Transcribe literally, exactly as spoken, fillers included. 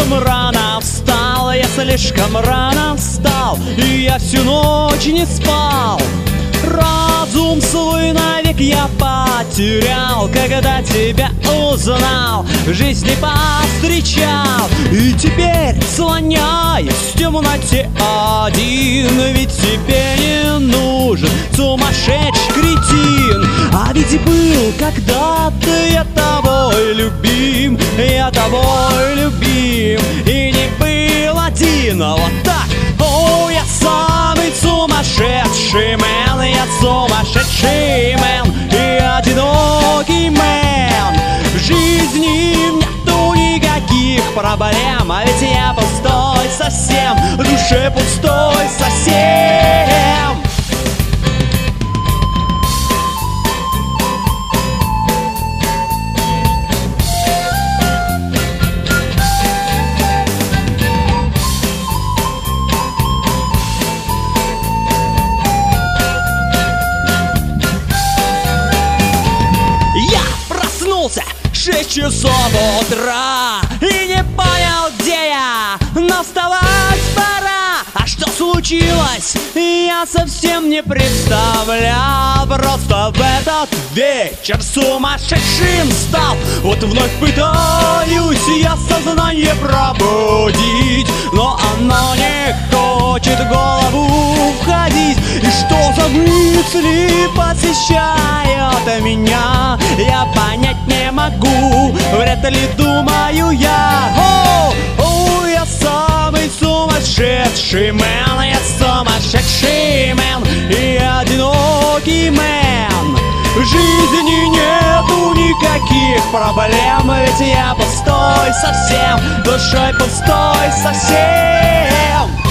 слишком рано встал, я слишком рано встал, и я всю ночь не спал. Разум свой навек я потерял, когда тебя узнал, в жизни повстречал. И теперь слоняюсь в темноте один, ведь тебе не нужен сумасшедший кретин. А ведь был когда-то я тобой любим, я тобой любим, и не был один. Вот так, о, я самый сумасшедший мэн, я сумасшедший мэн и одинокий мэн. В жизни нету никаких проблем, а ведь я пустой совсем, в душе пустой совсем. Шесть часов утра и не понял, где я, но вставать пора. А что случилось, я совсем не представлял. Просто в этот вечер сумасшедшим стал. Вот вновь пытаюсь я сознание пробудить, но оно не хочет в голову входить. И что за мысли посещают меня, я понять не могу, вряд ли думаю я. О, о, я самый сумасшедший мэн, я сумасшедший мэн и одинокий мэн. В жизни нету никаких проблем, ведь я пустой совсем, душой пустой совсем.